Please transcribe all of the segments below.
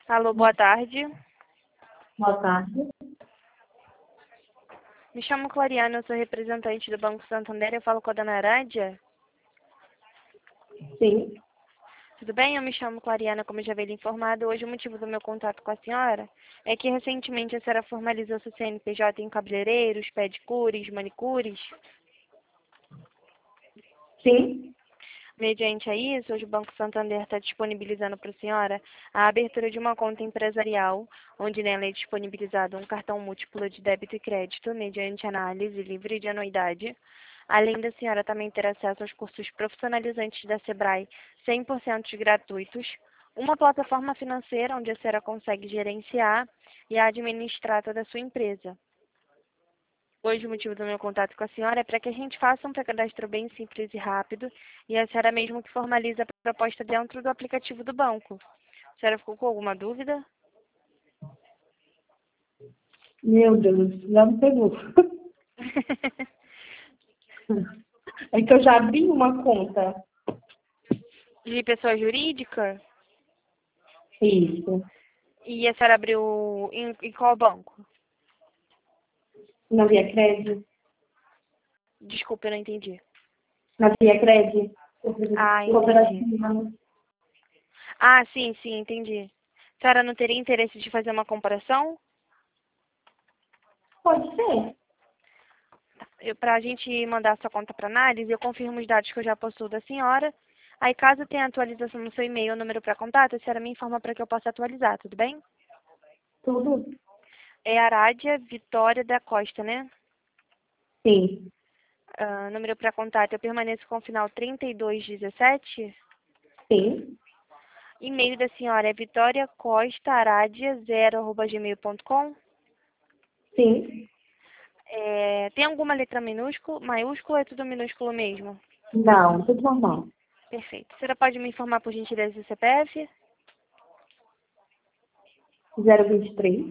Alô, boa tarde. Boa tarde. Me chamo Clariana, eu sou representante do Banco Santander. Eu falo com a dona Arádia. Sim. Tudo bem? Eu me chamo Clariana, como já veio informado. Hoje o motivo do meu contato com a senhora é que recentemente a senhora formalizou seu CNPJ em cabeleireiros, pedicures, manicures. Sim. Mediante a isso, hoje o Banco Santander está disponibilizando para a senhora a abertura de uma conta empresarial, onde nela é disponibilizado um cartão múltiplo de débito e crédito, mediante análise livre de anuidade. Além da senhora também ter acesso aos cursos profissionalizantes da Sebrae 100% gratuitos, uma plataforma financeira onde a senhora consegue gerenciar e administrar toda a sua empresa. Hoje o motivo do meu contato com a senhora é para que a gente faça um pré-cadastro bem simples e rápido e a senhora mesmo que formaliza a proposta dentro do aplicativo do banco. A senhora ficou com alguma dúvida? Meu Deus, já me pegou. É que eu já abri uma conta. De pessoa jurídica? Isso. E a senhora abriu em qual banco? Na Via Cred. Desculpa, eu não entendi. Na Via Cred. Ah, entendi. Cooperativa. Ah, sim, entendi. A senhora não teria interesse de fazer uma comparação? Pode ser. Para a gente mandar sua conta para análise, eu confirmo os dados que eu já possuo da senhora. Aí, caso tenha atualização no seu e-mail ou número para contato, a senhora me informa para que eu possa atualizar, tudo bem? Tudo? É Arádia Vitória da Costa, né? Sim. Número para contato, eu permaneço com o final 3217. Sim. E-mail da senhora é vitoriacostaradia0@gmail.com. Sim. Tem alguma letra minúscula, maiúscula ou é tudo minúsculo mesmo? Não, tudo normal. Perfeito. A senhora pode me informar por gentileza do CPF? 023.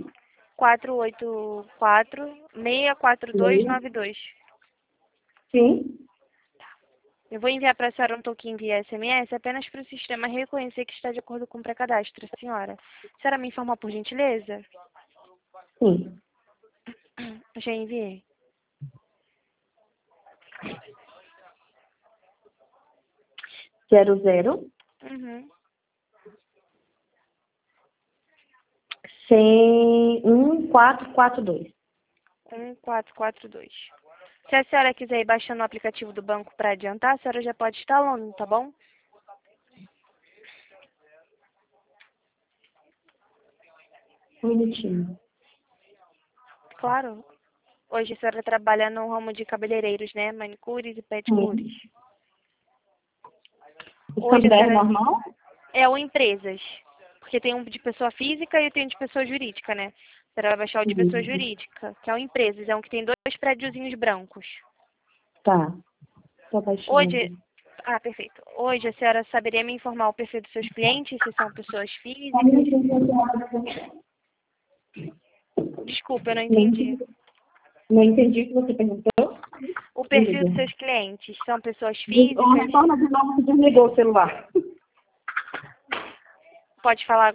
484-64292. Sim. Eu vou enviar para a senhora um token via SMS apenas para o sistema reconhecer que está de acordo com o pré-cadastro, senhora. A senhora me informa por gentileza? Sim. Já enviei. Zero, zero. Uhum. 1442. 1442. Se a senhora quiser ir baixando o aplicativo do banco para adiantar, a senhora já pode instalando, tá bom? Um minutinho. Claro. Hoje a senhora trabalha no ramo de cabeleireiros, né? Manicures e pedicures. Sim. O Hoje a Sandré é senhora normal? é o empresas. Porque tem um de pessoa física e tem um de pessoa jurídica, né? A senhora vai baixar o de pessoa Isso. jurídica, que é o empresas. É um que tem 2 prédiozinhos brancos. Tá. Tô baixando. Hoje, perfeito. Hoje a senhora saberia me informar o perfil dos seus clientes, se são pessoas físicas? Desculpa, eu não entendi. Não entendi o que você perguntou. O perfil dos Desliga. seus clientes são pessoas Ou físicas? retorna de novo que desligou o celular. Pode falar